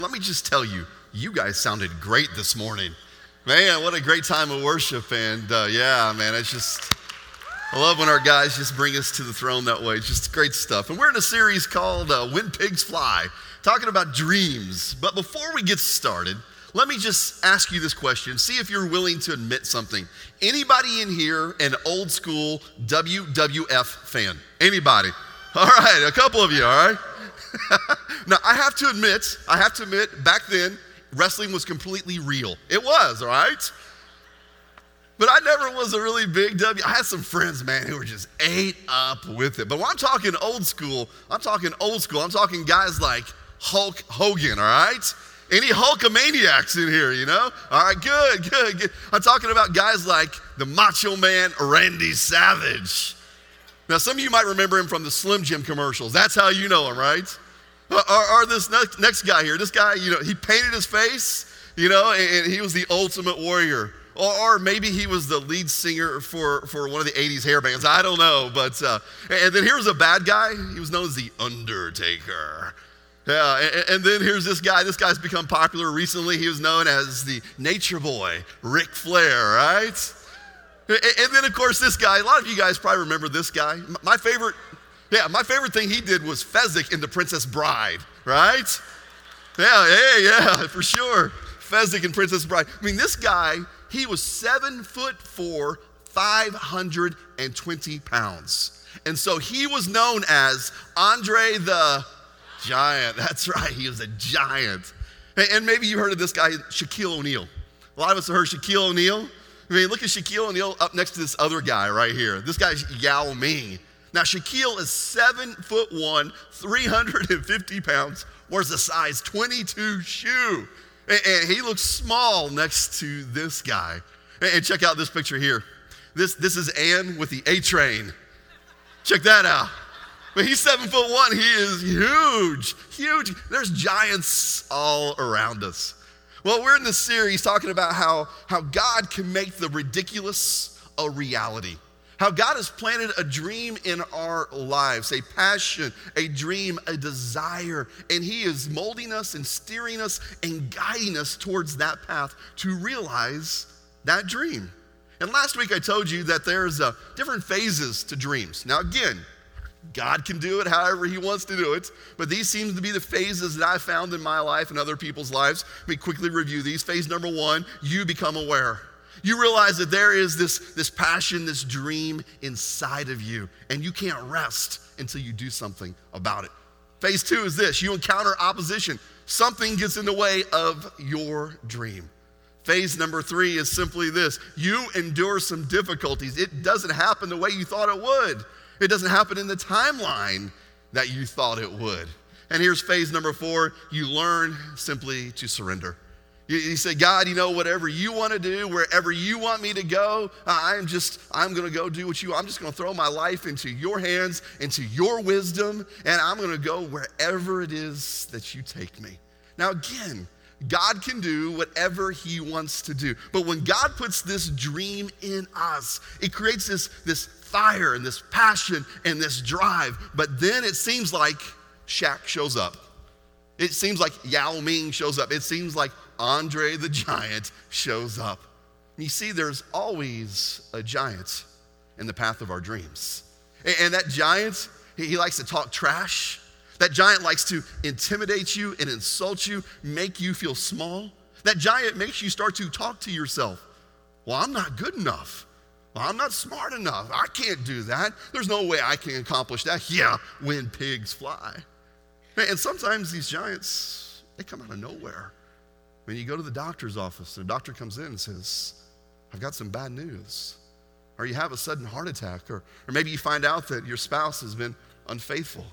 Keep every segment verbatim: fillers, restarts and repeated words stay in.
Let me just tell you, you guys sounded great this morning. Man, what a great time of worship. And uh, yeah, man, it's just, I love when our guys just bring us to the throne that way. It's just great stuff. And we're in a series called uh, When Pigs Fly, talking about dreams. But before we get started, let me just ask you this question. See if you're willing to admit something. Anybody in here an old school W W F fan? Anybody? All right, a couple of you, all right? Now, I have to admit, I have to admit, back then, wrestling was completely real. It was, all right? But I never was a really big W. I had some friends, man, who were just ate up with it. But when I'm talking old school, I'm talking old school. I'm talking guys like Hulk Hogan, all right? Any Hulkamaniacs in here, you know? All right, good, good, good. I'm talking about guys like the Macho Man Randy Savage. Now, some of you might remember him from the Slim Jim commercials. That's how you know him, right? Or, or this next, next guy here, this guy, you know, he painted his face, you know, and, and he was the ultimate warrior. Or, or maybe he was the lead singer for, for one of the eighties hair bands. I don't know, but, uh, and then here's a bad guy. He was known as the Undertaker. Yeah, and, and then here's this guy. This guy's become popular recently. He was known as the Nature Boy, Ric Flair, right? And then, of course, this guy, a lot of you guys probably remember this guy. My favorite, yeah, my favorite thing he did was Fezzik in The Princess Bride, right? Yeah, yeah, yeah, for sure. Fezzik in Princess Bride. I mean, this guy, he was seven foot four, five hundred twenty pounds. And so he was known as Andre the Giant. That's right, he was a giant. And maybe you heard of this guy, Shaquille O'Neal. A lot of us have heard Shaquille O'Neal. I mean, look at Shaquille O'Neal up next to this other guy right here. This guy's Yao Ming. Now, Shaquille is seven foot one, three hundred fifty pounds, wears a size twenty-two shoe. And, and he looks small next to this guy. And, and check out this picture here. This, this is Ann with the A-Train. Check that out. But he's seven foot one. He is huge, huge. There's giants all around us. Well, we're in this series talking about how, how God can make the ridiculous a reality. How God has planted a dream in our lives, a passion, a dream, a desire, and He is molding us and steering us and guiding us towards that path to realize that dream. And last week I told you that there's uh, different phases to dreams. Now again, God can do it however He wants to do it, but these seem to be the phases that I found in my life and other people's lives. Let me quickly review these. Phase number one, you become aware. You realize that there is this, this passion, this dream inside of you, and you can't rest until you do something about it. Phase two is this, you encounter opposition. Something gets in the way of your dream. Phase number three is simply this, you endure some difficulties. It doesn't happen the way you thought it would. It doesn't happen in the timeline that you thought it would. And here's phase number four. You learn simply to surrender. You, you say, God, you know, whatever you want to do, wherever you want me to go, I'm just, I'm going to go do what you, I'm just going to throw my life into your hands, into your wisdom, and I'm going to go wherever it is that you take me. Now, again, God can do whatever He wants to do. But when God puts this dream in us, it creates this, this fire and this passion and this drive. But then it seems like Shaq shows up. It seems like Yao Ming shows up. It seems like Andre the Giant shows up. And you see, there's always a giant in the path of our dreams. And, and that giant, he, he likes to talk trash. That giant likes to intimidate you and insult you, make you feel small. That giant makes you start to talk to yourself. Well, I'm not good enough. Well, I'm not smart enough. I can't do that. There's no way I can accomplish that. Yeah, when pigs fly. And sometimes these giants, they come out of nowhere. When you go to the doctor's office, the doctor comes in and says, I've got some bad news. Or you have a sudden heart attack. Or, or maybe you find out that your spouse has been unfaithful.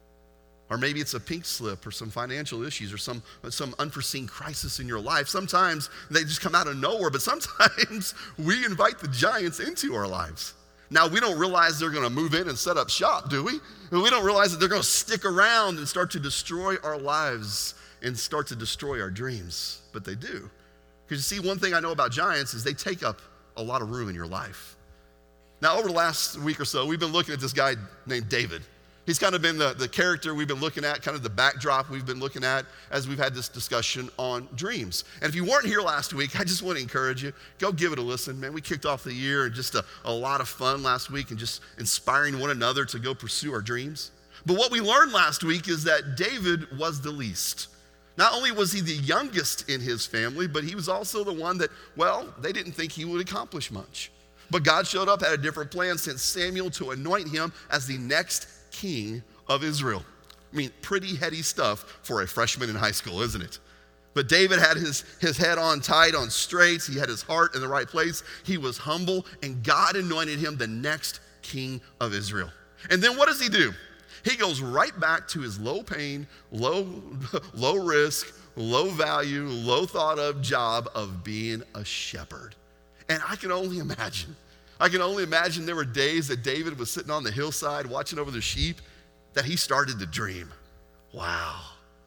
Or maybe it's a pink slip or some financial issues or some, some unforeseen crisis in your life. Sometimes they just come out of nowhere, but sometimes we invite the giants into our lives. Now, we don't realize they're going to move in and set up shop, do we? We don't realize that they're going to stick around and start to destroy our lives and start to destroy our dreams, but they do. Because you see, one thing I know about giants is they take up a lot of room in your life. Now, over the last week or so, we've been looking at this guy named David. He's kind of been the, the character we've been looking at, kind of the backdrop we've been looking at as we've had this discussion on dreams. And if you weren't here last week, I just want to encourage you, go give it a listen. Man, we kicked off the year and just a, a lot of fun last week and just inspiring one another to go pursue our dreams. But what we learned last week is that David was the least. Not only was he the youngest in his family, but he was also the one that, well, they didn't think he would accomplish much. But God showed up, had a different plan, sent Samuel to anoint him as the next king of Israel. I mean, pretty heady stuff for a freshman in high school, isn't it? But David had his, his head on tight, on straight. He had his heart in the right place. He was humble, and God anointed him the next king of Israel. And then what does he do? He goes right back to his low pain, low, low risk, low value, low thought of job of being a shepherd. And I can only imagine I can only imagine there were days that David was sitting on the hillside watching over the sheep that he started to dream, wow,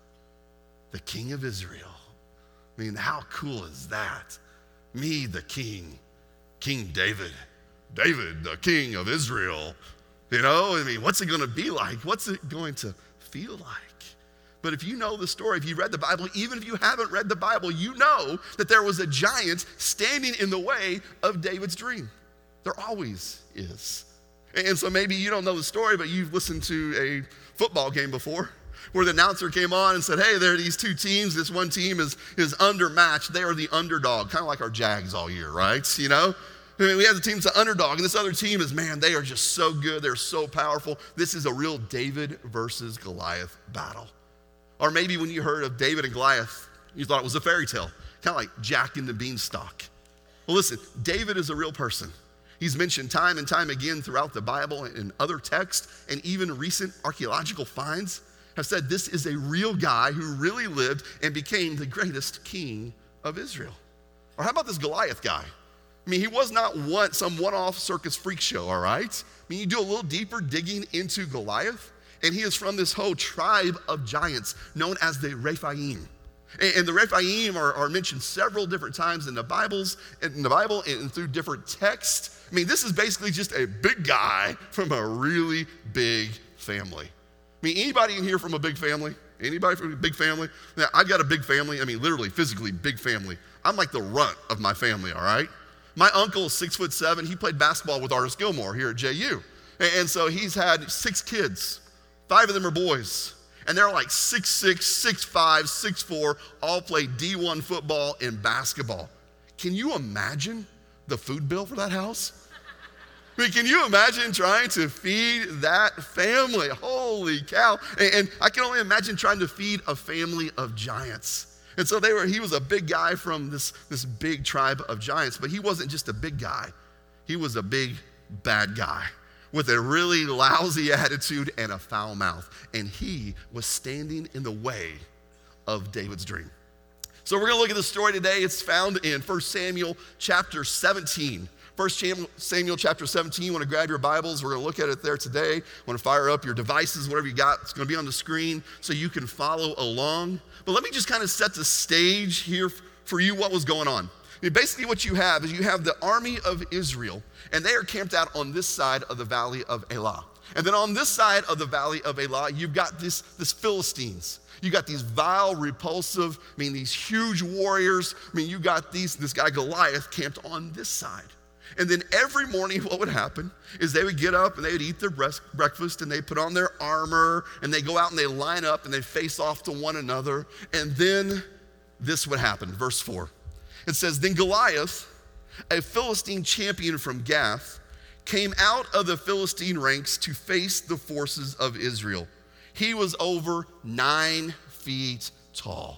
the king of Israel. I mean, how cool is that? Me, the king, King David, David, the king of Israel. You know, I mean, what's it going to be like? What's it going to feel like? But if you know the story, if you read the Bible, even if you haven't read the Bible, you know that there was a giant standing in the way of David's dream. There always is. And so maybe you don't know the story, but you've listened to a football game before where the announcer came on and said, hey, there are these two teams. This one team is, is undermatched. They are the underdog, kind of like our Jags all year, right? You know? I mean, we have the team's the underdog, and this other team is, man, they are just so good. They're so powerful. This is a real David versus Goliath battle. Or maybe when you heard of David and Goliath, you thought it was a fairy tale, kind of like Jack and the Beanstalk. Well, listen, David is a real person. He's mentioned time and time again throughout the Bible and other texts, and even recent archaeological finds have said this is a real guy who really lived and became the greatest king of Israel. Or how about this Goliath guy? I mean, he was not one, some one-off circus freak show, all right? I mean, you do a little deeper digging into Goliath, and he is from this whole tribe of giants known as the Rephaim. And, and the Rephaim are, are mentioned several different times in the Bibles, in the Bible and through different texts. I mean, this is basically just a big guy from a really big family. I mean, anybody in here from a big family? Anybody from a big family? Now, I've got a big family. I mean, literally, physically big family. I'm like the runt of my family, all right? My uncle is six foot seven. He played basketball with Artis Gilmore here at J U. And, and so he's had six kids. Five of them are boys. And they're like six six, six five, six four, all play D one football and basketball. Can you imagine the food bill for that house? I mean, can you imagine trying to feed that family? Holy cow. And, and I can only imagine trying to feed a family of giants. And so they were. He was a big guy from this, this big tribe of giants, but he wasn't just a big guy. He was a big, bad guy with a really lousy attitude and a foul mouth. And he was standing in the way of David's dream. So we're going to look at the story today. It's found in First Samuel chapter seventeen. First Samuel chapter seventeen, you want to grab your Bibles. We're going to look at it there today. Want to fire up your devices, whatever you got. It's going to be on the screen so you can follow along. But let me just kind of set the stage here for you what was going on. I mean, basically what you have is you have the army of Israel, and they are camped out on this side of the valley of Elah. And then on this side of the valley of Elah, you've got this, this Philistines. You got these vile, repulsive, I mean, these huge warriors. I mean, you got these this guy Goliath camped on this side. And then every morning what would happen is they would get up and they would eat their breakfast and they put on their armor and they go out and they line up and they face off to one another. And then this would happen, verse four. It says, then Goliath, a Philistine champion from Gath, came out of the Philistine ranks to face the forces of Israel. He was over nine feet tall.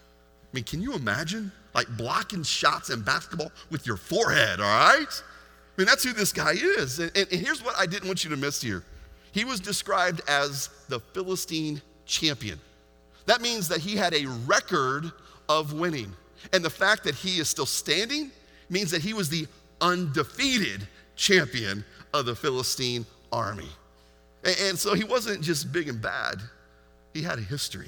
I mean, can you imagine? Like blocking shots in basketball with your forehead, all right? I mean, that's who this guy is. And, and, and here's what I didn't want you to miss here. He was described as the Philistine champion. That means that he had a record of winning. And the fact that he is still standing means that he was the undefeated champion of the Philistine army. And, and so he wasn't just big and bad. He had a history.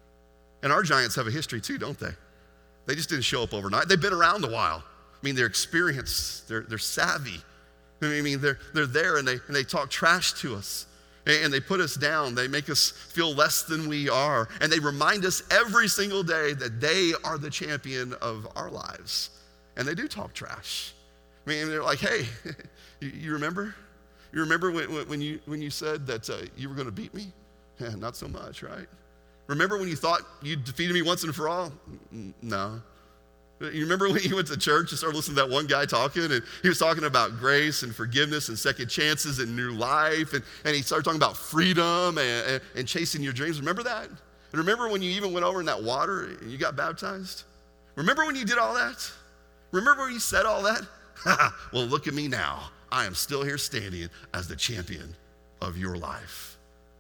And our giants have a history too, don't they? They just didn't show up overnight. They've been around a while. I mean, they're experienced. They're, they're savvy. I mean, they're, they're there and they, and they talk trash to us. and they put us down. They make us feel less than we are. And they remind us every single day that they are the champion of our lives. And they do talk trash. I mean, they're like, hey, you, you remember? You remember when, when, you, when you said that uh, you were going to beat me? Yeah, not so much, right? Remember when you thought you defeated me once and for all? No. You remember when you went to church and started listening to that one guy talking, and he was talking about grace and forgiveness and second chances and new life, and, and he started talking about freedom and, and, and chasing your dreams. Remember that? And remember when you even went over in that water and you got baptized? Remember when you did all that? Remember when you said all that? Well, look at me now. I am still here standing as the champion of your life.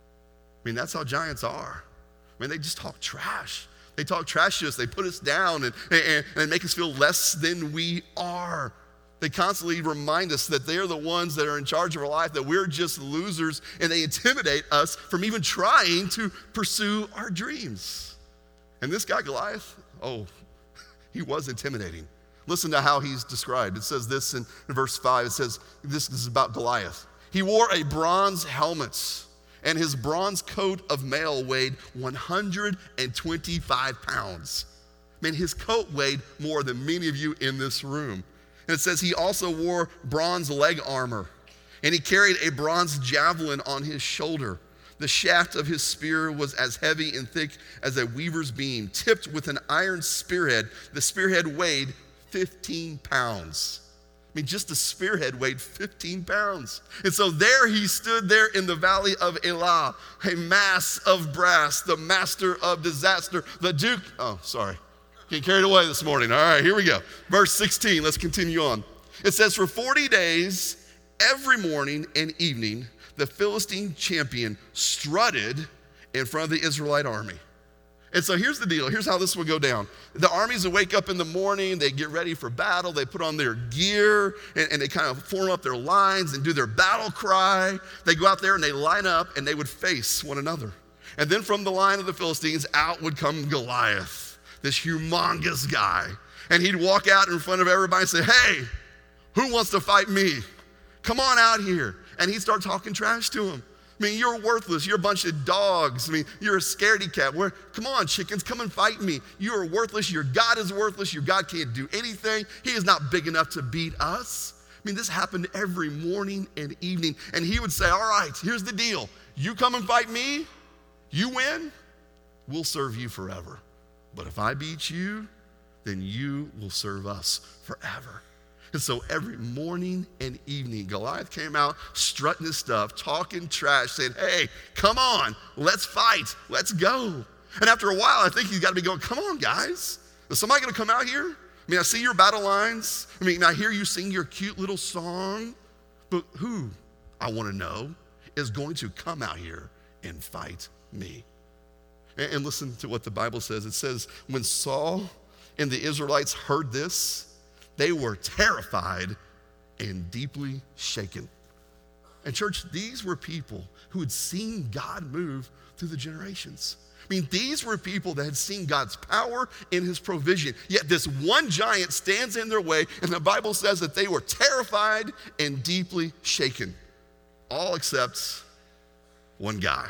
I mean, that's how giants are. I mean, they just talk trash. They talk trash to us. They put us down and, and, and make us feel less than we are. They constantly remind us that they're the ones that are in charge of our life, that we're just losers, and they intimidate us from even trying to pursue our dreams. And this guy, Goliath, oh, he was intimidating. Listen to how he's described. It says this in, in verse five. It says, this, this is about Goliath. He wore a bronze helmet, and his bronze coat of mail weighed one hundred twenty-five pounds. Man, his coat weighed more than many of you in this room. And it says he also wore bronze leg armor, and he carried a bronze javelin on his shoulder. The shaft of his spear was as heavy and thick as a weaver's beam, tipped with an iron spearhead. The spearhead weighed fifteen pounds. I mean, just the spearhead weighed fifteen pounds. And so there he stood there in the valley of Elah, a mass of brass, the master of disaster, the duke. Oh, sorry. Getting carried away this morning. All right, here we go. Verse sixteen, let's continue on. It says, for forty days, every morning and evening, the Philistine champion strutted in front of the Israelite army. And so here's the deal. Here's how this would go down. The armies would wake up in the morning. They get ready for battle. They put on their gear, and, and they kind of form up their lines and do their battle cry. They go out there and they line up, and they would face one another. And then from the line of the Philistines, out would come Goliath, this humongous guy. And he'd walk out in front of everybody and say, hey, who wants to fight me? Come on out here. And he'd start talking trash to him. I mean, you're worthless. You're a bunch of dogs. I mean, you're a scaredy cat. Where, come on, chickens, come and fight me. You are worthless. Your God is worthless. Your God can't do anything. He is not big enough to beat us. I mean, this happened every morning and evening. And he would say, all right, here's the deal. You come and fight me. You win. We'll serve you forever. But if I beat you, then you will serve us forever. And so every morning and evening, Goliath came out strutting his stuff, talking trash, saying, hey, come on, let's fight, let's go. And after a while, I think he's got to be going, come on, guys. Is somebody going to come out here? I mean, I see your battle lines. I mean, I hear you sing your cute little song. But who, I want to know, is going to come out here and fight me? And, and listen to what the Bible says. It says, when Saul and the Israelites heard this, they were terrified and deeply shaken. And church, these were people who had seen God move through the generations. I mean, these were people that had seen God's power in his provision. Yet this one giant stands in their way, and the Bible says that they were terrified and deeply shaken. All except one guy.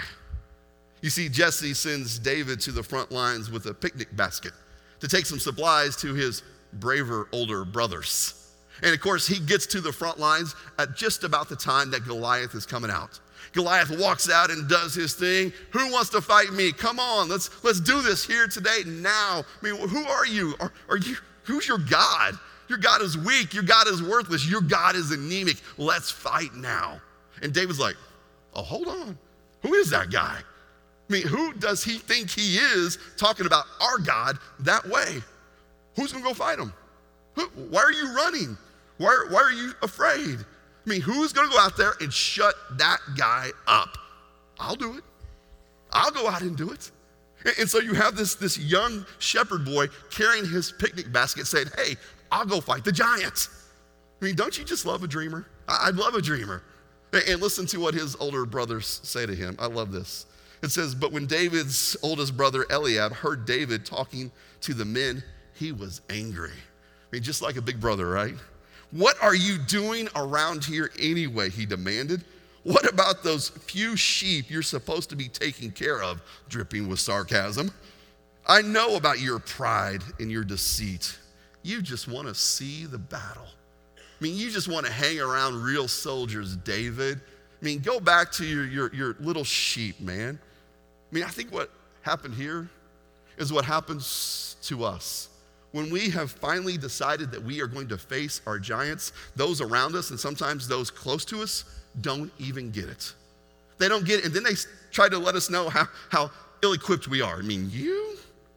You see, Jesse sends David to the front lines with a picnic basket to take some supplies to his braver older brothers. And of course, he gets to the front lines at just about the time that Goliath is coming out. Goliath walks out and does his thing. Who wants to fight me? Come on, let's let's do this here today, now. I mean, who are you? Are, are you? Who's your God? Your God is weak. Your God is worthless. Your God is anemic. Let's fight now. And David's like, oh, hold on. Who is that guy? I mean, who does he think he is talking about our God that way? Who's going to go fight him? Who, why are you running? Why, why are you afraid? I mean, who's going to go out there and shut that guy up? I'll do it. I'll go out and do it. And, and so you have this, this young shepherd boy carrying his picnic basket saying, hey, I'll go fight the giants. I mean, don't you just love a dreamer? I, I love a dreamer. And, and listen to what his older brothers say to him. I love this. It says, but when David's oldest brother Eliab heard David talking to the men, he was angry. I mean, just like a big brother, right? What are you doing around here anyway, he demanded. What about those few sheep you're supposed to be taking care of? Dripping with sarcasm. I know about your pride and your deceit. You just want to see the battle. I mean, you just want to hang around real soldiers, David. I mean, go back to your, your, your little sheep, man. I mean, I think what happened here is what happens to us. When we have finally decided that we are going to face our giants, those around us and sometimes those close to us don't even get it. They don't get it, and then they try to let us know how, how ill-equipped we are. I mean, you,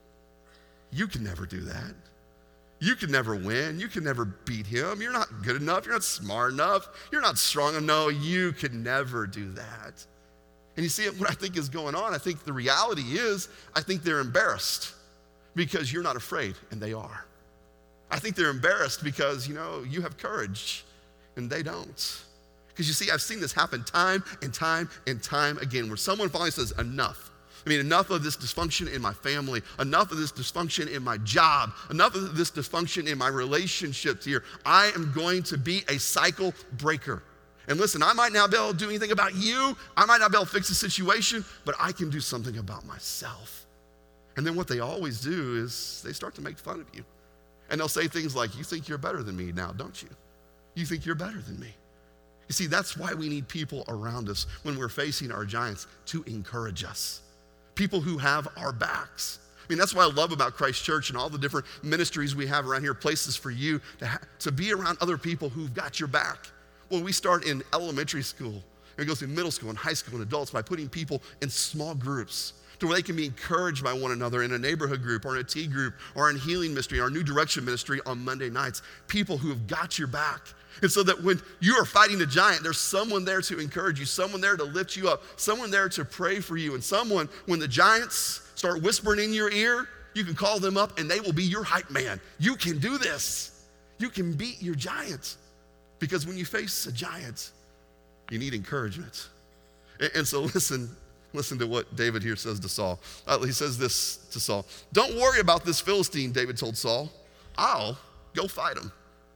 you can never do that. You can never win. You can never beat him. You're not good enough. You're not smart enough. You're not strong enough. No, you can never do that. And you see what I think is going on? I think the reality is, I think they're embarrassed because you're not afraid, and they are. I think they're embarrassed because, you know, you have courage, and they don't. Because you see, I've seen this happen time and time and time again, where someone finally says, enough. I mean, enough of this dysfunction in my family, enough of this dysfunction in my job, enough of this dysfunction in my relationships here. I am going to be a cycle breaker. And listen, I might not be able to do anything about you. I might not be able to fix the situation, but I can do something about myself. And then what they always do is they start to make fun of you. And they'll say things like, you think you're better than me now, don't you? You think you're better than me. You see, that's why we need people around us when we're facing our giants to encourage us. People who have our backs. I mean, that's what I love about Christ Church and all the different ministries we have around here, places for you to, ha- to be around other people who've got your back. Well, we start in elementary school, and we go through middle school and high school and adults by putting people in small groups to where they can be encouraged by one another in a neighborhood group or in a tea group or in healing ministry, our New Direction ministry on Monday nights. People who have got your back. And so that when you are fighting a giant, there's someone there to encourage you, someone there to lift you up, someone there to pray for you, and someone, when the giants start whispering in your ear, you can call them up and they will be your hype man. You can do this. You can beat your giants. Because when you face a giant, you need encouragement. And, and so listen, listen to what David here says to Saul. Uh, he says this to Saul. Don't worry about this Philistine, David told Saul. I'll go fight him.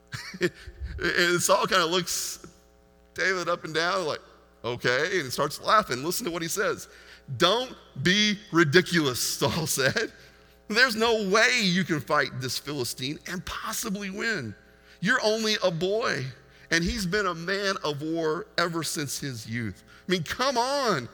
And Saul kind of looks David up and down like, okay, and starts laughing. Listen to what he says. Don't be ridiculous, Saul said. There's no way you can fight this Philistine and possibly win. You're only a boy, and he's been a man of war ever since his youth. I mean, come on.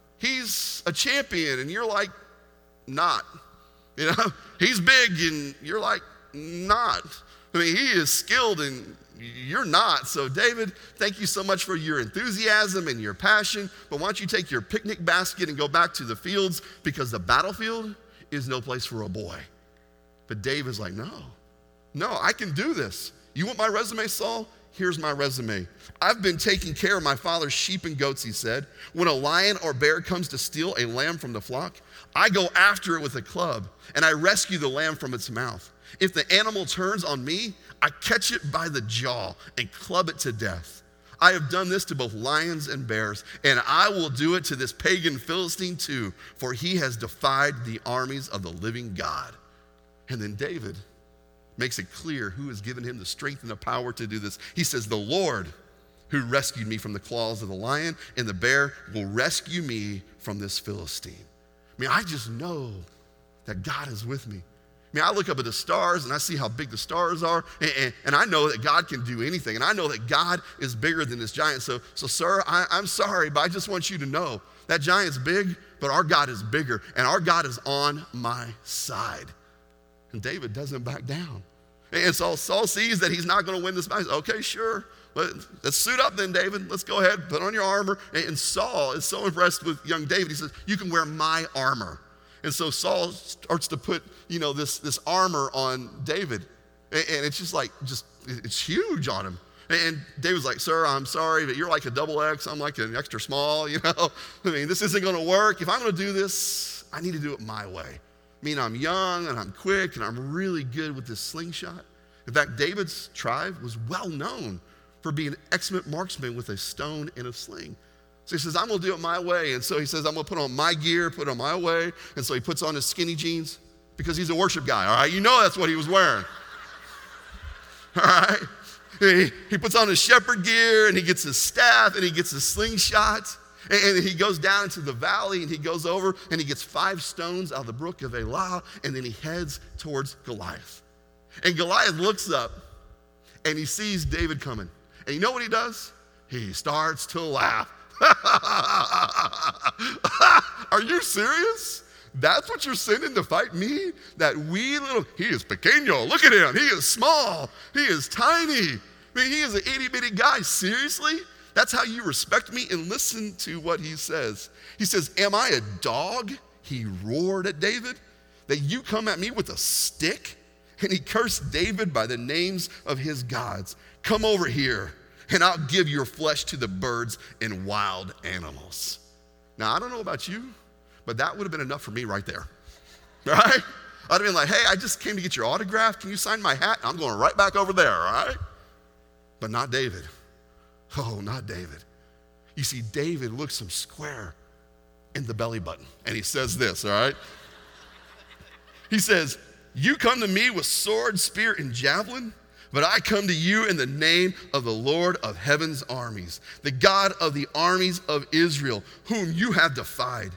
He's a champion, and you're like, not. You know, he's big, and you're like, not. I mean, he is skilled, and you're not. So David, thank you so much for your enthusiasm and your passion, but why don't you take your picnic basket and go back to the fields, because the battlefield is no place for a boy. But David's like, no, no, I can do this. You want my resume, Saul? Here's my resume. I've been taking care of my father's sheep and goats, he said. When a lion or bear comes to steal a lamb from the flock, I go after it with a club, and I rescue the lamb from its mouth. If the animal turns on me, I catch it by the jaw and club it to death. I have done this to both lions and bears, and I will do it to this pagan Philistine too, for he has defied the armies of the living God. And then David makes it clear who has given him the strength and the power to do this. He says, the Lord who rescued me from the claws of the lion and the bear will rescue me from this Philistine. I mean, I just know that God is with me. I mean, I look up at the stars and I see how big the stars are, and, and, and I know that God can do anything, and I know that God is bigger than this giant. So, so sir, I, I'm sorry, but I just want you to know that giant's big, but our God is bigger, and our God is on my side. And David doesn't back down. And so Saul sees that he's not going to win this battle. Okay, sure. Let's suit up then, David. Let's go ahead, put on your armor. And Saul is so impressed with young David, he says, you can wear my armor. And so Saul starts to put, you know, this, this armor on David. And it's just like, just, it's huge on him. And David's like, sir, I'm sorry, but you're like a double X. I'm like an extra small, you know. I mean, this isn't going to work. If I'm going to do this, I need to do it my way. I mean, I'm young and I'm quick and I'm really good with this slingshot. In fact, David's tribe was well known for being an excellent marksman with a stone and a sling. So he says, I'm going to do it my way. And so he says, I'm going to put on my gear, put on my way. And so he puts on his skinny jeans because he's a worship guy, all right? You know that's what he was wearing. All right? He, he puts on his shepherd gear and he gets his staff and he gets his slingshot. And, and he goes down into the valley and he goes over and he gets five stones out of the brook of Elah, and then he heads towards Goliath. And Goliath looks up and he sees David coming. And you know what he does? He starts to laugh. Are you serious? That's what you're sending to fight me? That wee little, he is pequeño. Look at him. He is small. He is tiny. I mean, he is an itty bitty guy. Seriously? That's how you respect me? And listen to what he says. He says, am I a dog? He roared at David. That you come at me with a stick? And he cursed David by the names of his gods. Come over here, and I'll give your flesh to the birds and wild animals. Now, I don't know about you, but that would have been enough for me right there, right? I'd have been like, hey, I just came to get your autograph. Can you sign my hat? I'm going right back over there, all right? But not David. Oh, not David. You see, David looks him square in the belly button, and he says this, all right? He says, you come to me with sword, spear, and javelin, but I come to you in the name of the Lord of heaven's armies, the God of the armies of Israel, whom you have defied.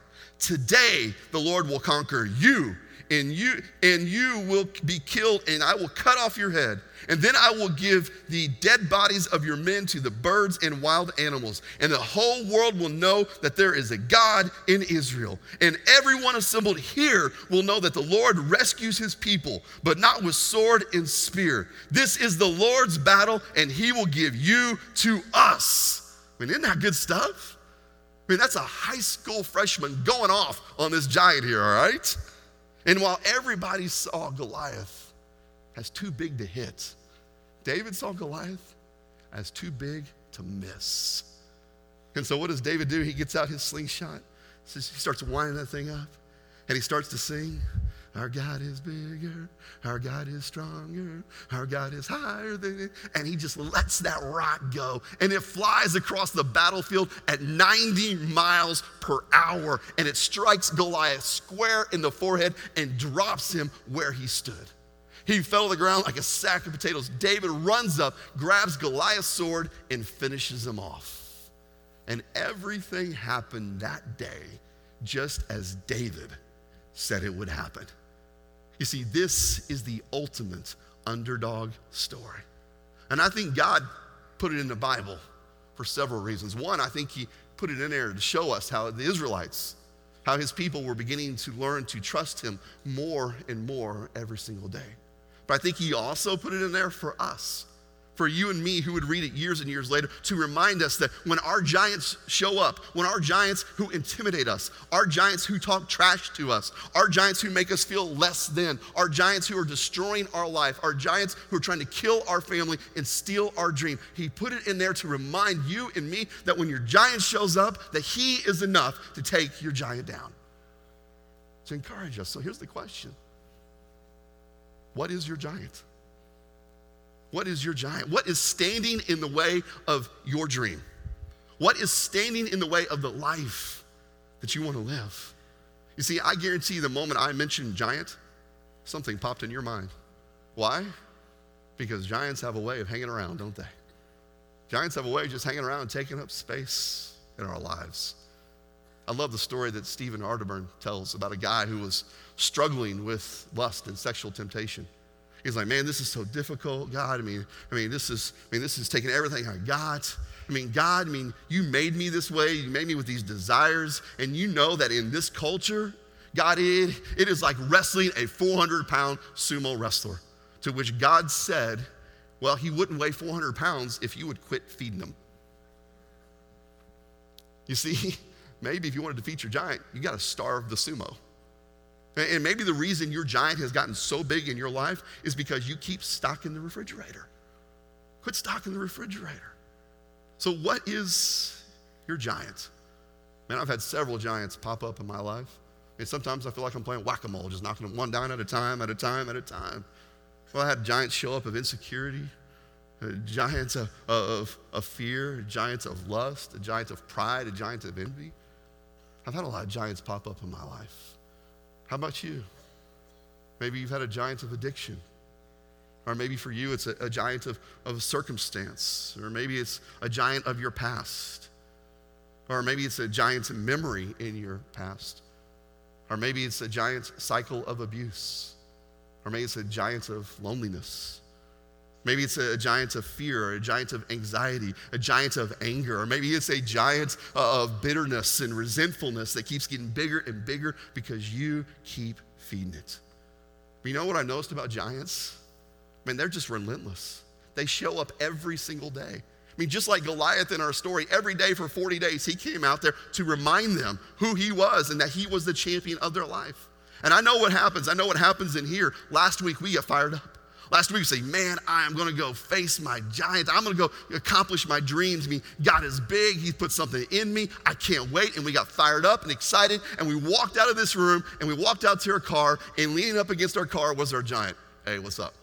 Today the Lord will conquer you, and you and you will be killed, and I will cut off your head. And then I will give the dead bodies of your men to the birds and wild animals. And the whole world will know that there is a God in Israel. And everyone assembled here will know that the Lord rescues his people, but not with sword and spear. This is the Lord's battle, and he will give you to us. I mean, isn't that good stuff? I mean, that's a high school freshman going off on this giant here, all right? And while everybody saw Goliath as too big to hit, David saw Goliath as too big to miss. And so what does David do? He gets out his slingshot. He starts winding that thing up, and he starts to sing, our God is bigger, our God is stronger, our God is higher than it. And he just lets that rock go, and it flies across the battlefield at ninety miles per hour, and it strikes Goliath square in the forehead and drops him where he stood. He fell to the ground like a sack of potatoes. David runs up, grabs Goliath's sword, and finishes him off. And everything happened that day just as David said it would happen. You see, this is the ultimate underdog story. And I think God put it in the Bible for several reasons. One, I think he put it in there to show us how the Israelites, how his people were beginning to learn to trust him more and more every single day. But I think he also put it in there for us, for you and me who would read it years and years later, to remind us that when our giants show up, when our giants who intimidate us, our giants who talk trash to us, our giants who make us feel less than, our giants who are destroying our life, our giants who are trying to kill our family and steal our dream, he put it in there to remind you and me that when your giant shows up, that he is enough to take your giant down. To encourage us. So here's the question. What is your giant? What is your giant? What is standing in the way of your dream? What is standing in the way of the life that you want to live? You see, I guarantee the moment I mentioned giant, something popped in your mind. Why? Because giants have a way of hanging around, don't they? Giants have a way of just hanging around and taking up space in our lives. I love the story that Stephen Arterburn tells about a guy who was struggling with lust and sexual temptation. He's like, man, this is so difficult, God. I mean, I mean, this is, I mean, this is taking everything I got. I mean, God, I mean, you made me this way. You made me with these desires, and you know that in this culture, God, it, it is like wrestling a four hundred pound sumo wrestler, to which God said, well, he wouldn't weigh four hundred pounds if you would quit feeding him. You see, maybe if you want to defeat your giant, you got to starve the sumo. And maybe the reason your giant has gotten so big in your life is because you keep stocking the refrigerator. Quit stocking the refrigerator. So what is your giant? Man, I've had several giants pop up in my life. And sometimes I feel like I'm playing whack-a-mole, just knocking them one down at a time, at a time, at a time. Well, I had giants show up of insecurity, uh, giants of, of, of fear, giants of lust, giants of pride, a giant of envy. I've had a lot of giants pop up in my life. How about you? Maybe you've had a giant of addiction, Or maybe for you, it's a, a giant of, of a circumstance. Or maybe it's a giant of your past. Or maybe it's a giant memory in your past. Or maybe it's a giant cycle of abuse. Or maybe it's a giant of loneliness. Maybe it's a giant of fear, or a giant of anxiety, a giant of anger, or maybe it's a giant of bitterness and resentfulness that keeps getting bigger and bigger because you keep feeding it. But you know what I noticed about giants? I mean, they're just relentless. They show up every single day. I mean, just like Goliath in our story, every day for forty days, he came out there to remind them who he was and that he was the champion of their life. And I know what happens. I know what happens in here. Last week, we got fired up. Last week we say, man, I am going to go face my giant. I'm going to go accomplish my dreams. I mean, God is big. He put something in me. I can't wait. And we got fired up and excited. And we walked out of this room and we walked out to our car, and leaning up against our car was our giant. Hey, what's up?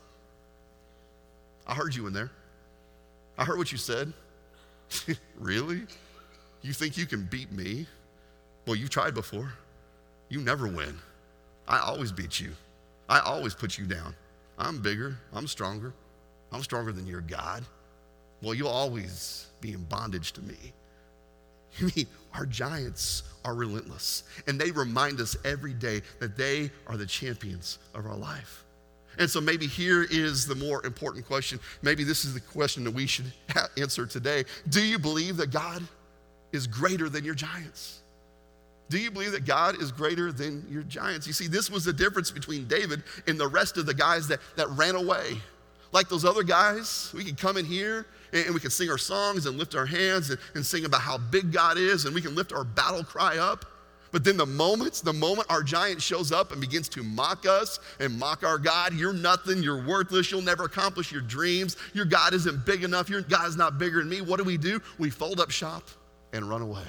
I heard you in there. I heard what you said. Really? You think you can beat me? Well, you've tried before. You never win. I always beat you. I always put you down. I'm bigger, I'm stronger, I'm stronger than your God. Well, you'll always be in bondage to me. I mean, our giants are relentless, and they remind us every day that they are the champions of our life. And so maybe here is the more important question. Maybe this is the question that we should ha- answer today. Do you believe that God is greater than your giants? Do you believe that God is greater than your giants? You see, this was the difference between David and the rest of the guys that, that ran away. Like those other guys, we can come in here and, and we can sing our songs and lift our hands and, and sing about how big God is, and we can lift our battle cry up. But then the moment, the moment our giant shows up and begins to mock us and mock our God, you're nothing, you're worthless, you'll never accomplish your dreams, your God isn't big enough, your God is not bigger than me. What do we do? We fold up shop and run away.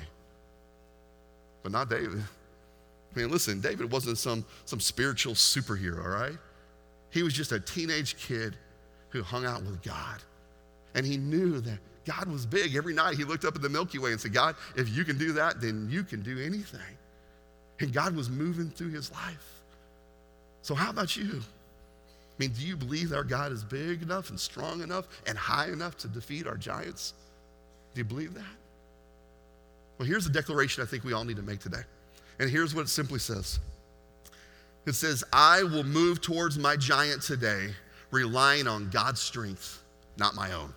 But not David. I mean, listen, David wasn't some, some spiritual superhero, all right? He was just a teenage kid who hung out with God. And he knew that God was big. Every night he looked up at the Milky Way and said, God, if you can do that, then you can do anything. And God was moving through his life. So how about you? I mean, do you believe our God is big enough and strong enough and high enough to defeat our giants? Do you believe that? Well, here's the declaration I think we all need to make today. And here's what it simply says. It says, I will move towards my giant today, relying on God's strength, not my own.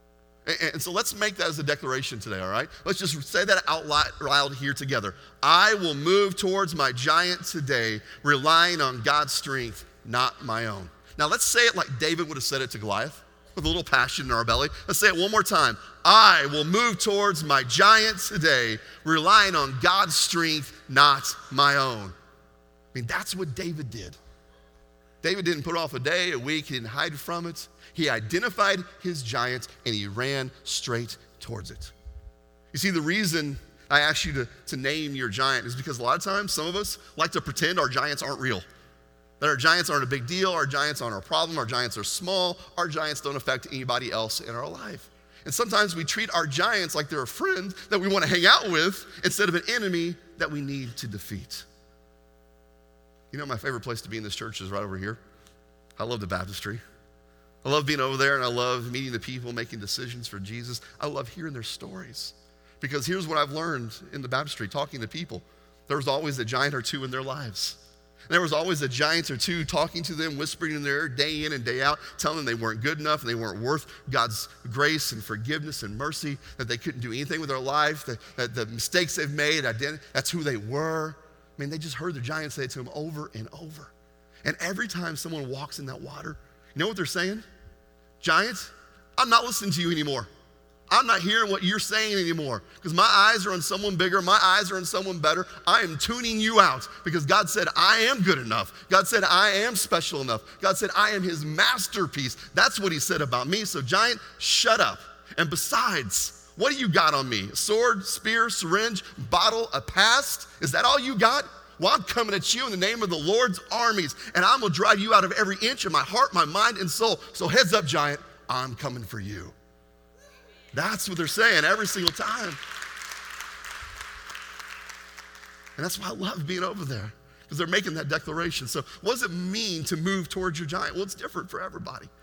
And, and so let's make that as a declaration today, all right? Let's just say that out loud here together. I will move towards my giant today, relying on God's strength, not my own. Now let's say it like David would have said it to Goliath, with a little passion in our belly. Let's say it one more time. I will move towards my giant today, relying on God's strength, not my own. I mean, that's what David did. David didn't put off a day, a week, he didn't hide from it. He identified his giant and he ran straight towards it. You see, the reason I asked you to, to name your giant is because a lot of times some of us like to pretend our giants aren't real. That our giants aren't a big deal, our giants aren't our problem, our giants are small, our giants don't affect anybody else in our life. And sometimes we treat our giants like they're a friend that we want to hang out with instead of an enemy that we need to defeat. You know, my favorite place to be in this church is right over here. I love the baptistry. I love being over there, and I love meeting the people, making decisions for Jesus. I love hearing their stories. Because here's what I've learned in the baptistry, talking to people. There's always a giant or two in their lives. There was always a giant or two talking to them, whispering in their ear day in and day out, telling them they weren't good enough and they weren't worth God's grace and forgiveness and mercy, that they couldn't do anything with their life, that, that the mistakes they've made, identi- that's who they were. I mean, they just heard the giant say it to them over and over. And every time someone walks in that water, you know what they're saying? Giant, I'm not listening to you anymore. I'm not hearing what you're saying anymore because my eyes are on someone bigger. My eyes are on someone better. I am tuning you out because God said I am good enough. God said I am special enough. God said I am his masterpiece. That's what he said about me. So giant, shut up. And besides, what do you got on me? A sword, spear, syringe, bottle, a past? Is that all you got? Well, I'm coming at you in the name of the Lord's armies, and I'm going to drive you out of every inch of my heart, my mind, and soul. So heads up, giant, I'm coming for you. That's what they're saying every single time. And that's why I love being over there, because they're making that declaration. So what does it mean to move towards your giant? Well, it's different for everybody.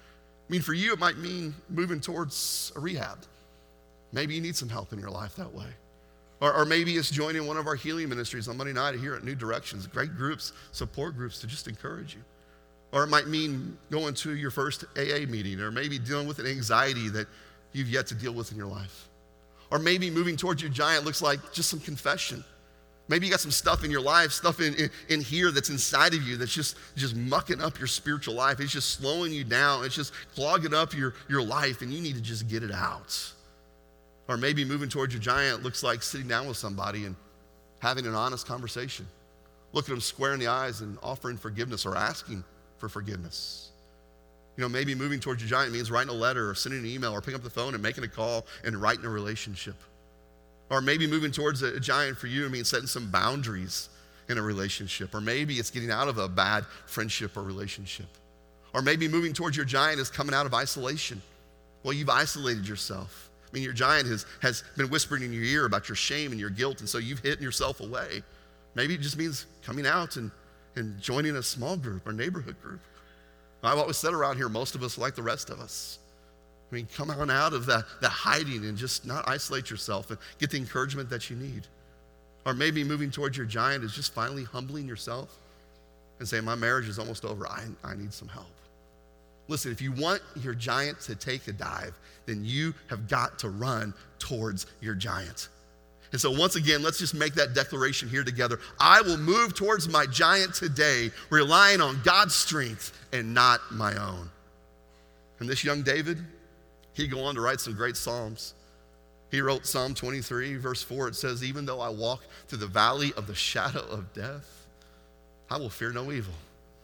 I mean, for you, it might mean moving towards a rehab. Maybe you need some help in your life that way. Or, or maybe it's joining one of our healing ministries on Monday night here at New Directions. Great groups, support groups to just encourage you. Or it might mean going to your first A A meeting, or maybe dealing with an anxiety that you've yet to deal with in your life. Or maybe moving towards your giant looks like just some confession. Maybe you got some stuff in your life, stuff in, in, in here that's inside of you that's just, just mucking up your spiritual life. It's just slowing you down. It's just clogging up your, your life, and you need to just get it out. Or maybe moving towards your giant looks like sitting down with somebody and having an honest conversation. Looking them square in the eyes and offering forgiveness or asking for forgiveness. You know, maybe moving towards your giant means writing a letter or sending an email or picking up the phone and making a call and writing a relationship. Or maybe moving towards a giant for you means setting some boundaries in a relationship. Or maybe it's getting out of a bad friendship or relationship. Or maybe moving towards your giant is coming out of isolation. Well, you've isolated yourself. I mean, your giant has, has been whispering in your ear about your shame and your guilt, and so you've hidden yourself away. Maybe it just means coming out and, and joining a small group or neighborhood group. I've always said around here, most of us are like the rest of us. I mean, come on out of that, that hiding and just not isolate yourself and get the encouragement that you need. Or maybe moving towards your giant is just finally humbling yourself and saying, my marriage is almost over. I, I need some help. Listen, if you want your giant to take a dive, then you have got to run towards your giant. And so once again, let's just make that declaration here together. I will move towards my giant today, relying on God's strength and not my own. And this young David, he'd go on to write some great Psalms. He wrote Psalm twenty-three, verse four. It says, even though I walk through the valley of the shadow of death, I will fear no evil.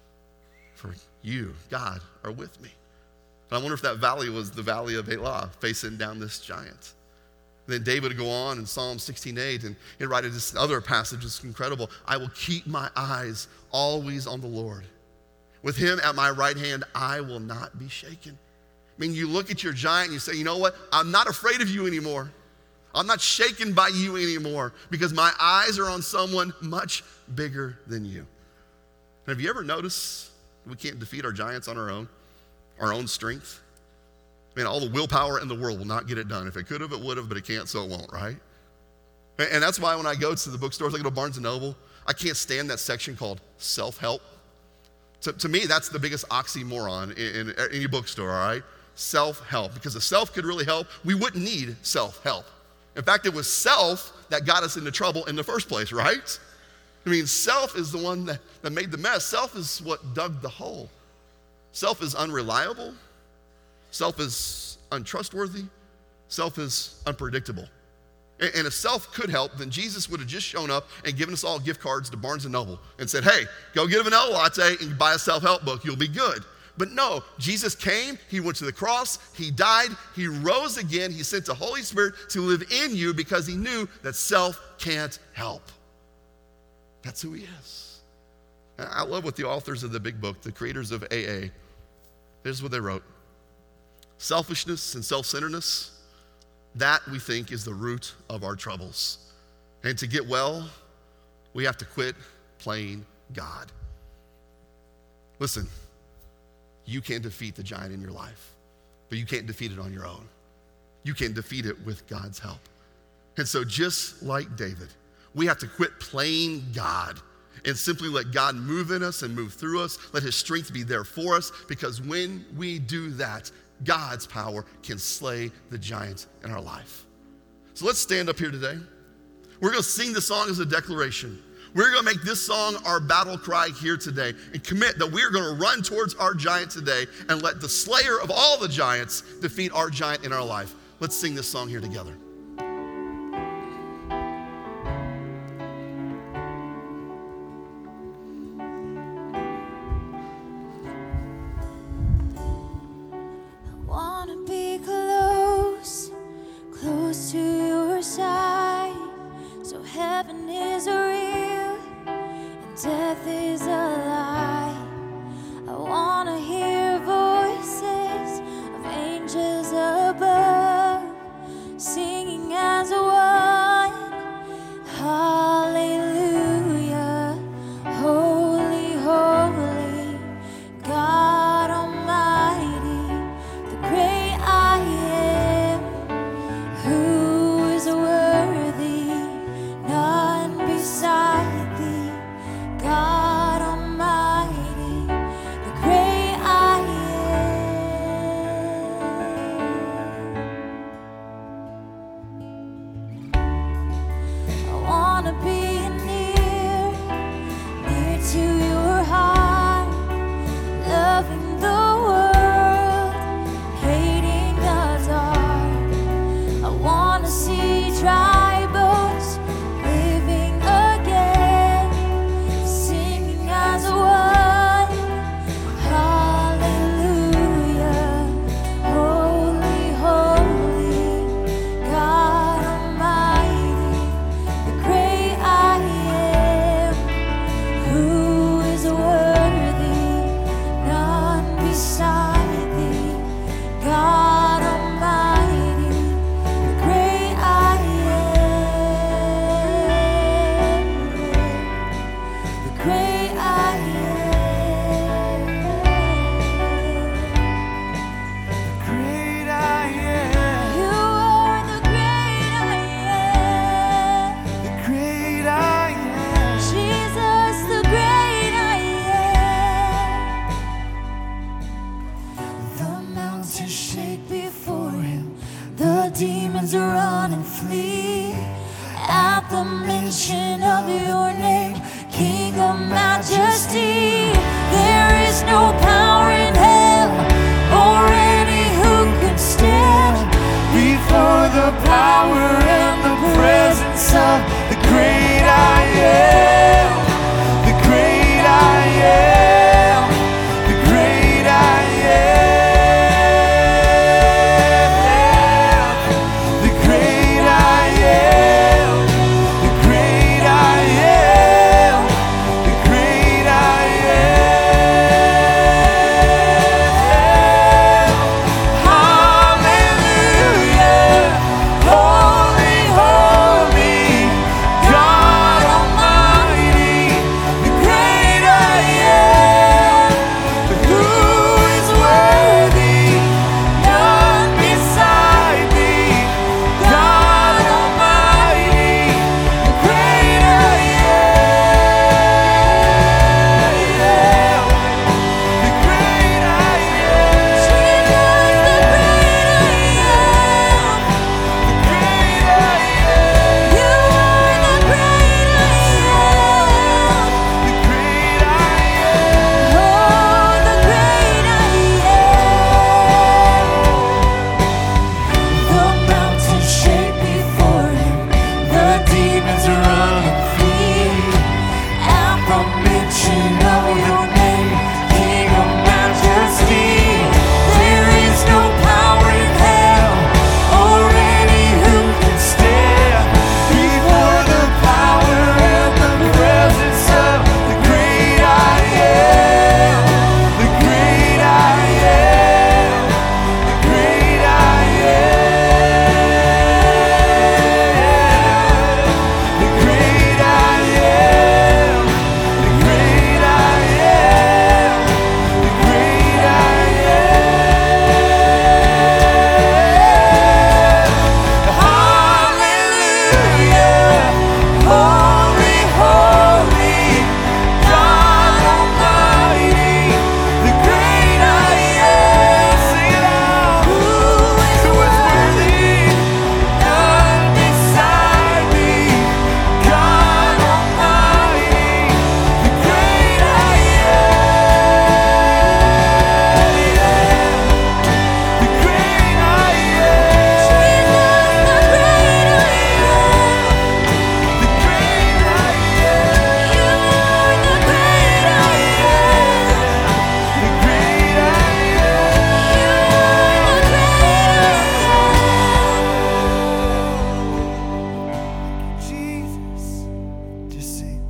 For you, God, are with me. And I wonder if that valley was the valley of Elah, facing down this giant. And then David would go on in Psalm sixteen eight and he'd write this other passage that's incredible. I will keep my eyes always on the Lord. With him at my right hand, I will not be shaken. I mean, you look at your giant and you say, you know what? I'm not afraid of you anymore. I'm not shaken by you anymore because my eyes are on someone much bigger than you. And have you ever noticed we can't defeat our giants on our own, our own strength? I mean, all the willpower in the world will not get it done. If it could have, it would have, but it can't, so it won't, right? And that's why when I go to the bookstores, I go to Barnes and Noble, I can't stand that section called self-help. To, to me, that's the biggest oxymoron in, in any bookstore, all right? Self-help. Because if self could really help, we wouldn't need self-help. In fact, it was self that got us into trouble in the first place, right? I mean, self is the one that, that made the mess. Self is what dug the hole. Self is unreliable. Self is untrustworthy. Self is unpredictable. And, and if self could help, then Jesus would have just shown up and given us all gift cards to Barnes and Noble and said, hey, go get a vanilla latte and buy a self-help book. You'll be good. But no, Jesus came, he went to the cross, he died, he rose again, he sent the Holy Spirit to live in you because he knew that self can't help. That's who he is. And I love what the authors of the big book, the creators of A A, here's what they wrote. Selfishness and self-centeredness, that we think is the root of our troubles. And to get well, we have to quit playing God. Listen, you can defeat the giant in your life, but you can't defeat it on your own. You can defeat it with God's help. And so just like David, we have to quit playing God and simply let God move in us and move through us. Let his strength be there for us, because when we do that, God's power can slay the giants in our life. So let's stand up here today. We're going to sing the song as a declaration. We're going to make this song our battle cry here today and commit that we're going to run towards our giant today and let the slayer of all the giants defeat our giant in our life. Let's sing this song here together. Death is a lie. I want to hear voices of angels above singing. mountains shake before him, the demons run and flee. At the mention of your name, King of majesty, there is no power in hell or any who can stand before the power and the presence of the great I am, the great I am, the great I am, the great I am, the great I am, the great I am. Hallelujah, holy, holy, God Almighty, the great I am, who is worthy, none beside thee, God Almighty, the great I am, the great I am, Jesus, the great I am, the great I am, you are the great I am, the great I am, oh, the great I am. The mountains shake before him, the demons run and flee. At the mention of your name, King of majesty, there is no power in hell or any who can stand before the power and the presence of the great I am, the great I am, the great I am, the great I am, the great I am, the great I am. Hallelujah, holy, holy, God Almighty, the great I am. Sing it out. Who is worthy, none beside me, God Almighty, the great I am, the great I am, Jesus, the great I am, the great I am, you are the great I am, the great I am, you are the great I am. Jesus, just sing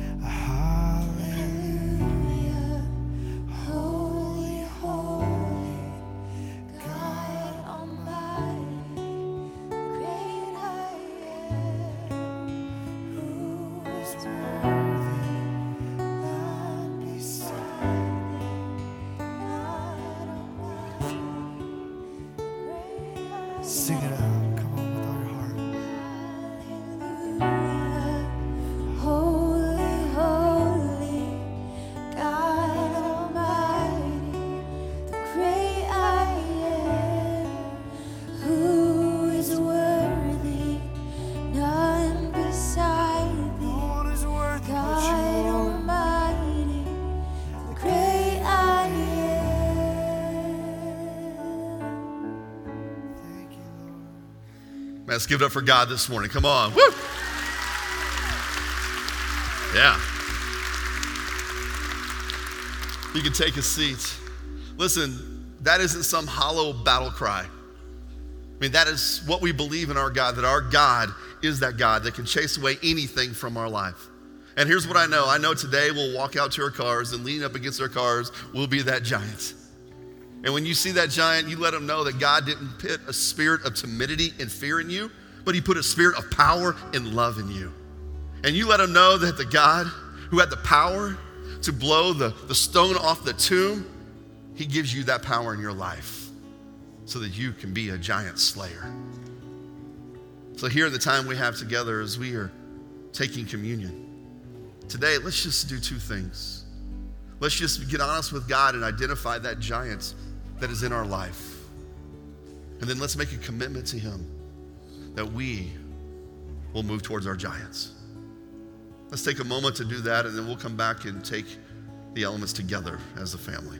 hallelujah, holy, holy, God Almighty, great I am, who is worthy, none beside thee, God Almighty, great I am. Sing it out, come on, with all your heart. Hallelujah, holy, holy, God Almighty, the great I am, who is worthy, none beside thee, God Almighty, the great I am. Thank you, Lord. Man, let's give it up for God this morning. Come on. Woo! Yeah. You can take a seat. Listen, that isn't some hollow battle cry. I mean, that is what we believe in our God, that our God is that God that can chase away anything from our life. And here's what I know. I know today we'll walk out to our cars and lean up against our cars, we'll be that giant. And when you see that giant, you let them know that God didn't put a spirit of timidity and fear in you, but he put a spirit of power and love in you. And you let them know that the God who had the power to blow the, the stone off the tomb, he gives you that power in your life so that you can be a giant slayer. So here, the time we have together as we are taking communion, today, let's just do two things. Let's just get honest with God and identify that giant that is in our life. And then let's make a commitment to him that we will move towards our giants. Let's take a moment to do that, and then we'll come back and take the elements together as a family.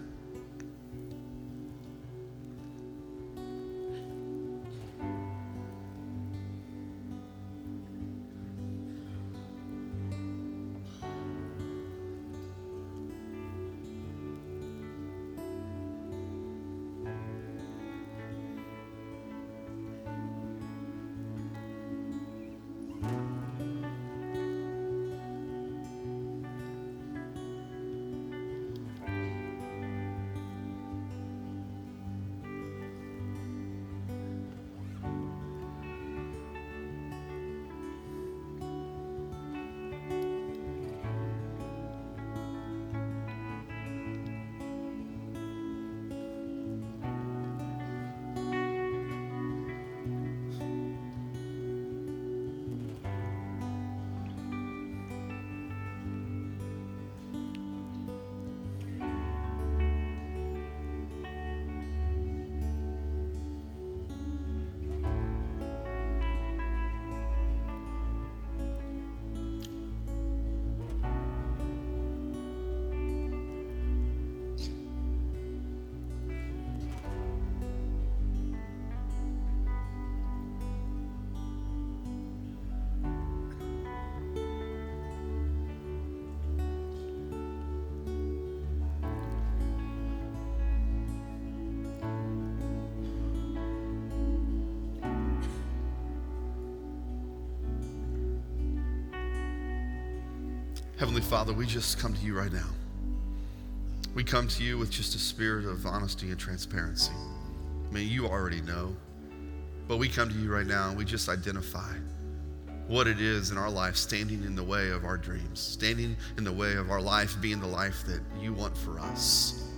Heavenly Father, we just come to you right now. We come to you with just a spirit of honesty and transparency. I mean, you already know, but we come to you right now and we just identify what it is in our life standing in the way of our dreams, standing in the way of our life being the life that you want for us.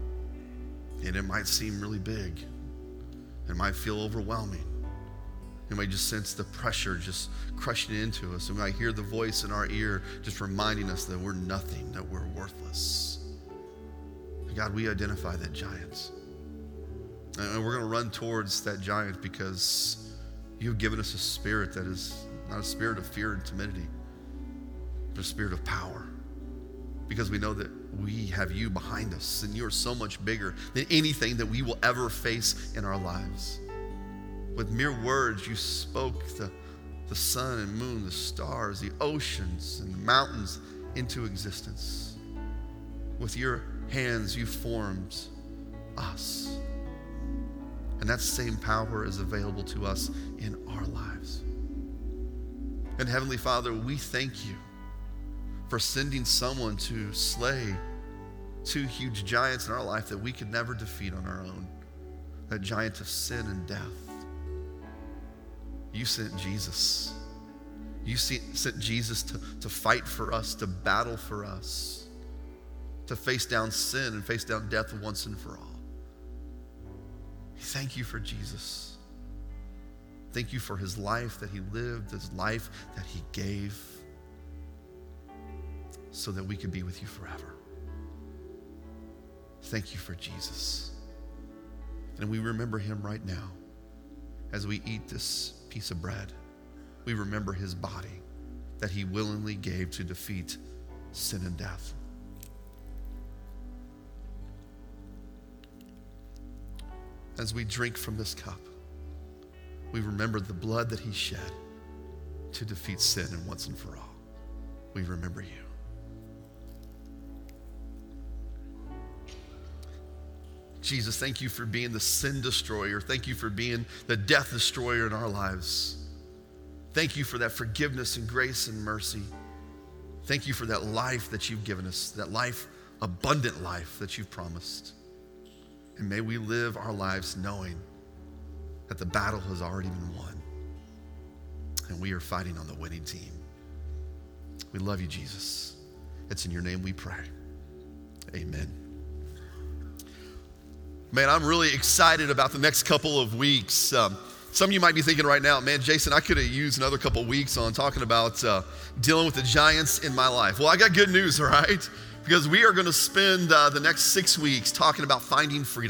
And it might seem really big. It might feel overwhelming. We might just sense the pressure just crushing into us. And we might hear the voice in our ear just reminding us that we're nothing, that we're worthless. God, we identify that giant. And we're going to run towards that giant because you've given us a spirit that is not a spirit of fear and timidity, but a spirit of power. Because we know that we have you behind us and you are so much bigger than anything that we will ever face in our lives. With mere words, you spoke the, the sun and moon, the stars, the oceans and the mountains into existence. With your hands, you formed us. And that same power is available to us in our lives. And Heavenly Father, we thank you for sending someone to slay two huge giants in our life that we could never defeat on our own. That giant of sin and death. You sent Jesus. You sent Jesus to, to fight for us, to battle for us, to face down sin and face down death once and for all. Thank you for Jesus. Thank you for his life that he lived, his life that he gave, so that we could be with you forever. Thank you for Jesus. And we remember him right now as we eat this piece of bread. We remember his body that he willingly gave to defeat sin and death. As we drink from this cup, we remember the blood that he shed to defeat sin and once and for all. We remember you. Jesus, thank you for being the sin destroyer. Thank you for being the death destroyer in our lives. Thank you for that forgiveness and grace and mercy. Thank you for that life that you've given us, that life, abundant life that you've promised. And may we live our lives knowing that the battle has already been won and we are fighting on the winning team. We love you, Jesus. It's in your name we pray. Amen. Man, I'm really excited about the next couple of weeks. Um, some of you might be thinking right now, man, Jason, I could have used another couple of weeks on talking about uh, dealing with the giants in my life. Well, I got good news, all right? Because we are going to spend uh, the next six weeks talking about finding freedom.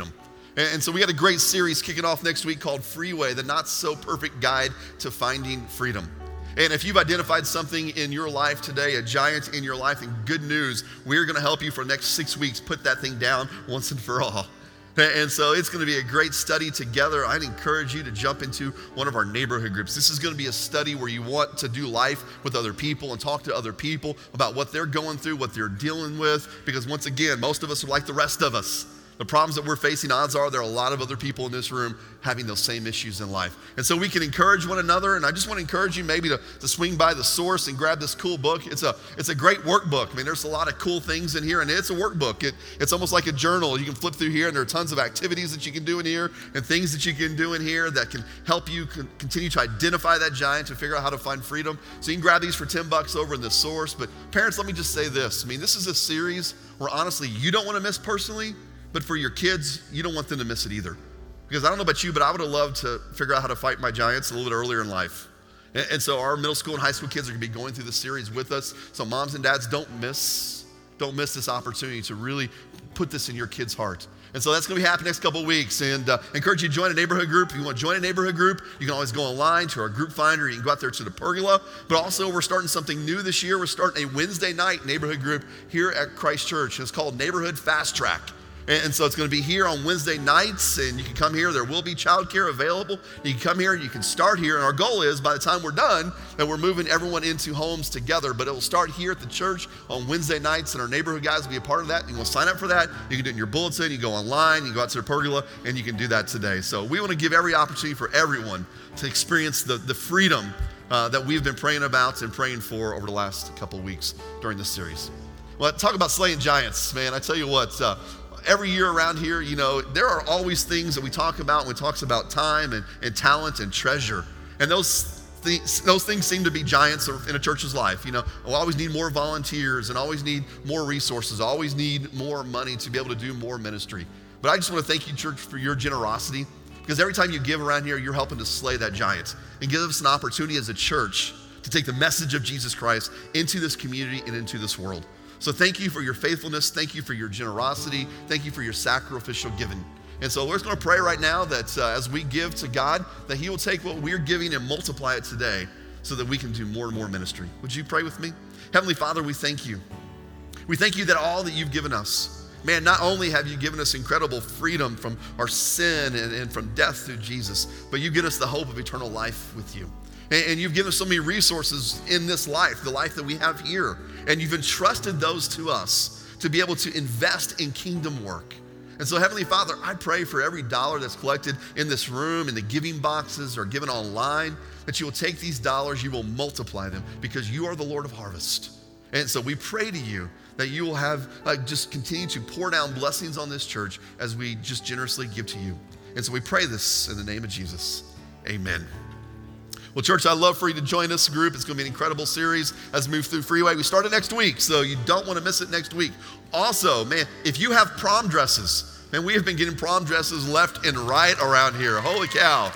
And so we got a great series kicking off next week called Freeway, the not so perfect guide to finding freedom. And if you've identified something in your life today, a giant in your life, then good news, we're gonna help you for the next six weeks put that thing down once and for all. And so it's gonna be a great study together. I'd encourage you to jump into one of our neighborhood groups. This is gonna be a study where you want to do life with other people and talk to other people about what they're going through, what they're dealing with, because once again, most of us are like the rest of us. The problems that we're facing, odds are there are a lot of other people in this room having those same issues in life. And so we can encourage one another, and I just want to encourage you maybe to, to swing by the Source and grab this cool book. It's a it's a great workbook. I mean, there's a lot of cool things in here, and it's a workbook. It, it's almost like a journal. You can flip through here, and there are tons of activities that you can do in here and things that you can do in here that can help you con- continue to identify that giant, to figure out how to find freedom. So you can grab these for ten bucks over in the Source. But parents, let me just say this. I mean, this is a series where honestly you don't want to miss personally, but for your kids, you don't want them to miss it either. Because I don't know about you, but I would have loved to figure out how to fight my giants a little bit earlier in life. And, and so our middle school and high school kids are gonna be going through this series with us. So moms and dads, don't miss, don't miss this opportunity to really put this in your kids' heart. And so that's gonna be happening next couple of weeks. And uh, I encourage you to join a neighborhood group. If you wanna join a neighborhood group, you can always go online to our group finder. You can go out there to the pergola. But also we're starting something new this year. We're starting a Wednesday night neighborhood group here at Christ Church. And it's called Neighborhood Fast Track. And so it's going to be here on Wednesday nights, and you can come here. There will be childcare available. You can come here, you can start here, and our goal is by the time we're done that we're moving everyone into homes together. But it will start here at the church on Wednesday nights, and our neighborhood guys will be a part of that. You want to sign up for that, you can do it in your bulletin, you go online, you go out to the pergola, and you can do that today. So we want to give every opportunity for everyone to experience the, the freedom uh, that we've been praying about and praying for over the last couple of weeks during this series. Well, talk about slaying giants, man. I tell you what, uh, every year around here, you know, there are always things that we talk about when we talk about time and, and talent and treasure. And those, th- those things seem to be giants in a church's life. You know, we always need more volunteers and always need more resources, always need more money to be able to do more ministry. But I just want to thank you, church, for your generosity, because every time you give around here, you're helping to slay that giant and give us an opportunity as a church to take the message of Jesus Christ into this community and into this world. So thank you for your faithfulness. Thank you for your generosity. Thank you for your sacrificial giving. And so we're just going to pray right now that uh, as we give to God, that he will take what we're giving and multiply it today so that we can do more and more ministry. Would you pray with me? Heavenly Father, we thank you. We thank you that all that you've given us, man, not only have you given us incredible freedom from our sin and, and from death through Jesus, but you've given us the hope of eternal life with you. And you've given us so many resources in this life, the life that we have here. And you've entrusted those to us to be able to invest in kingdom work. And so, Heavenly Father, I pray for every dollar that's collected in this room, in the giving boxes or given online, that you will take these dollars, you will multiply them, because you are the Lord of harvest. And so we pray to you that you will have, uh, just continue to pour down blessings on this church as we just generously give to you. And so we pray this in the name of Jesus. Amen. Well, church, I'd love for you to join this group. It's going to be an incredible series as we move through Freeway. We start it next week, so you don't want to miss it next week. Also, man, if you have prom dresses, man, we have been getting prom dresses left and right around here. Holy cow.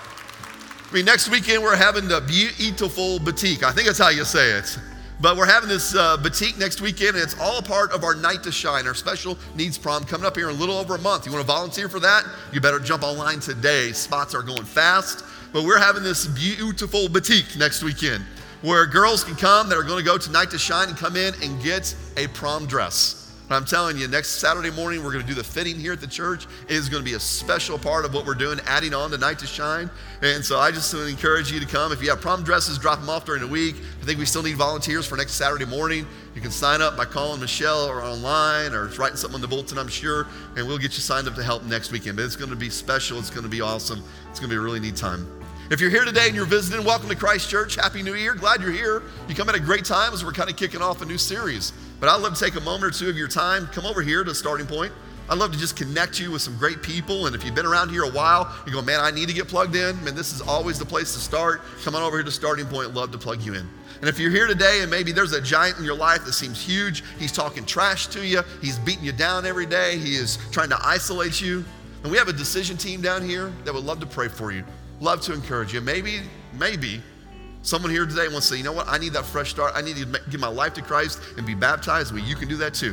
I mean, next weekend we're having the Beautiful Boutique. I think that's how you say it. But we're having this uh, boutique next weekend, and it's all a part of our Night to Shine, our special needs prom coming up here in a little over a month. You want to volunteer for that? You better jump online today. Spots are going fast. But we're having this beautiful boutique next weekend where girls can come that are going to go to Night to Shine and come in and get a prom dress. And I'm telling you, next Saturday morning, we're going to do the fitting here at the church. It is going to be a special part of what we're doing, adding on to Night to Shine. And so I just want to encourage you to come. If you have prom dresses, drop them off during the week. I think we still need volunteers for next Saturday morning. You can sign up by calling Michelle or online or writing something on the bulletin, I'm sure, and we'll get you signed up to help next weekend. But it's going to be special. It's going to be awesome. It's going to be a really neat time. If you're here today and you're visiting, welcome to Christ Church. Happy New Year. Glad you're here. You come at a great time as we're kind of kicking off a new series. But I'd love to take a moment or two of your time. Come over here to Starting Point. I'd love to just connect you with some great people. And if you've been around here a while, you go, man, I need to get plugged in. Man, this is always the place to start. Come on over here to Starting Point. Love to plug you in. And if you're here today and maybe there's a giant in your life that seems huge, he's talking trash to you, he's beating you down every day, he is trying to isolate you. And we have a decision team down here that would love to pray for you. Love to encourage you. Maybe, maybe someone here today wants to say, you know what, I need that fresh start. I need to give my life to Christ and be baptized. Well, you can do that too.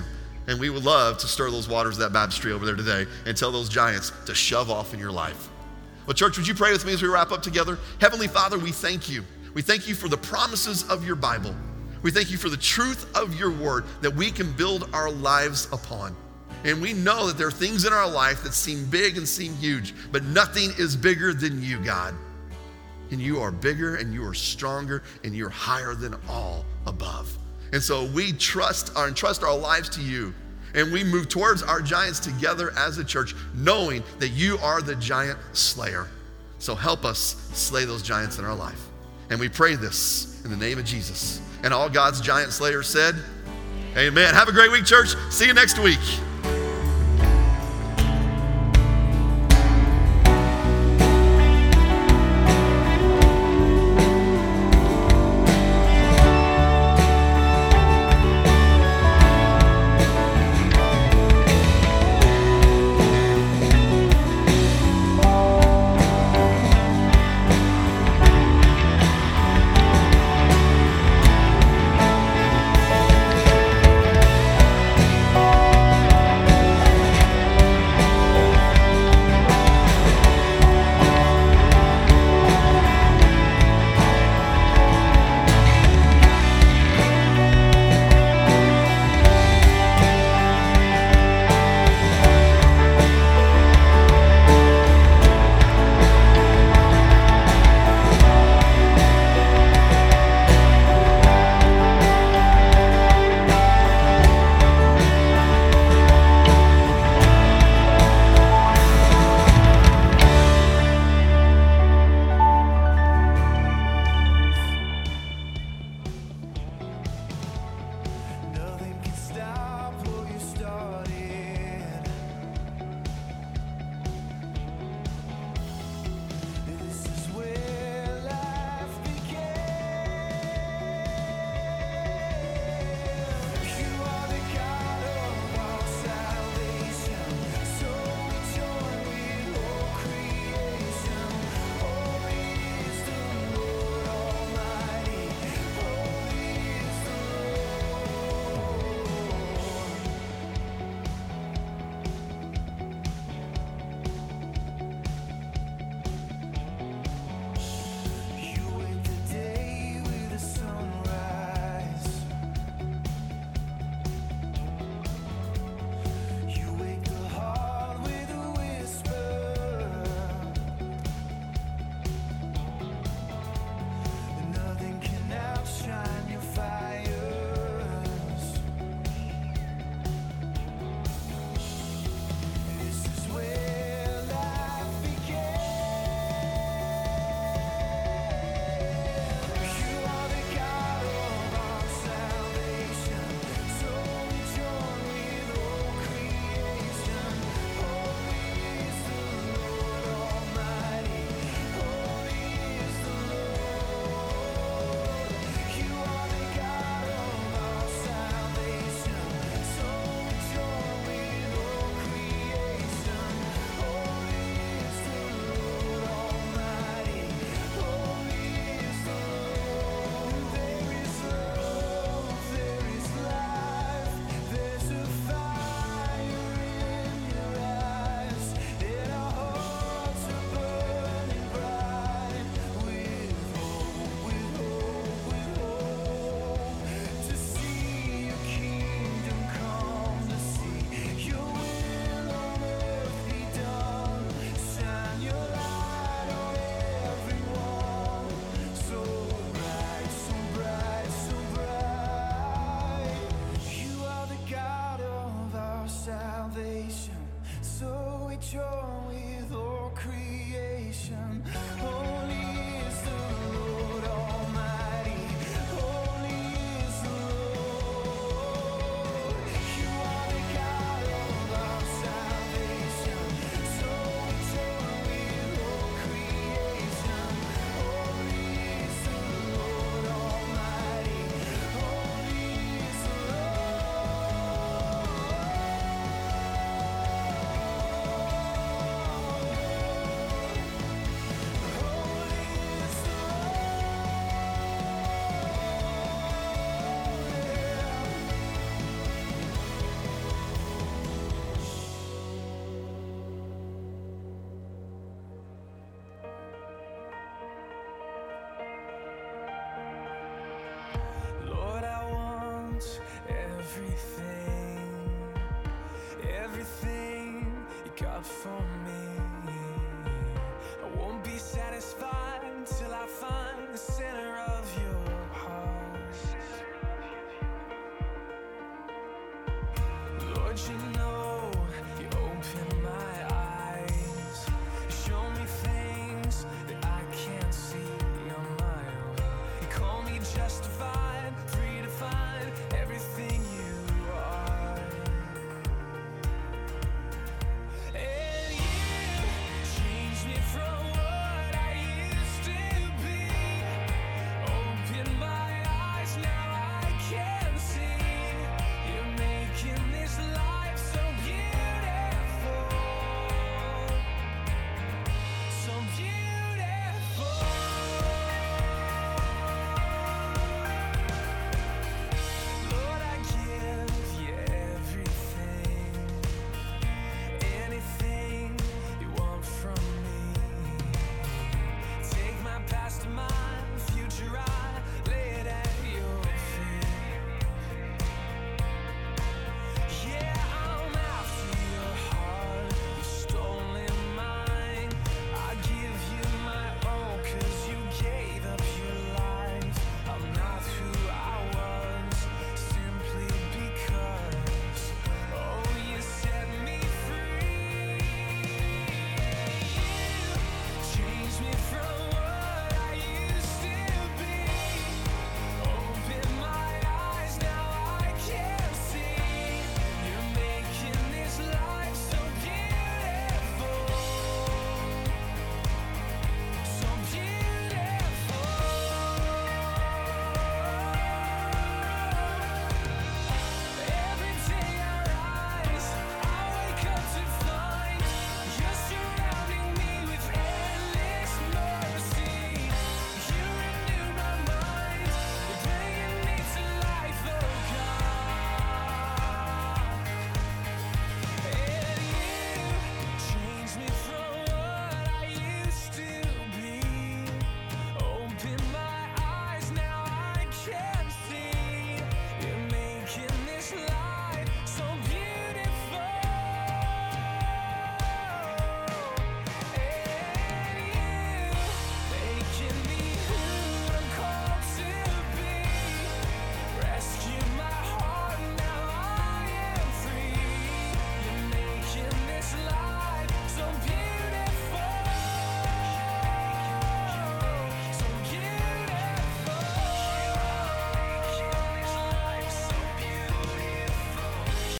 And we would love to stir those waters of that baptistry over there today and tell those giants to shove off in your life. Well, church, would you pray with me as we wrap up together? Heavenly Father, we thank you. We thank you for the promises of your Bible. We thank you for the truth of your word that we can build our lives upon. And we know that there are things in our life that seem big and seem huge, but nothing is bigger than you, God. And you are bigger and you are stronger and you're higher than all above. And so we trust our, entrust our lives to you, and we move towards our giants together as a church, knowing that you are the giant slayer. So help us slay those giants in our life. And we pray this in the name of Jesus. And all God's giant slayers said, amen. Have a great week, church. See you next week.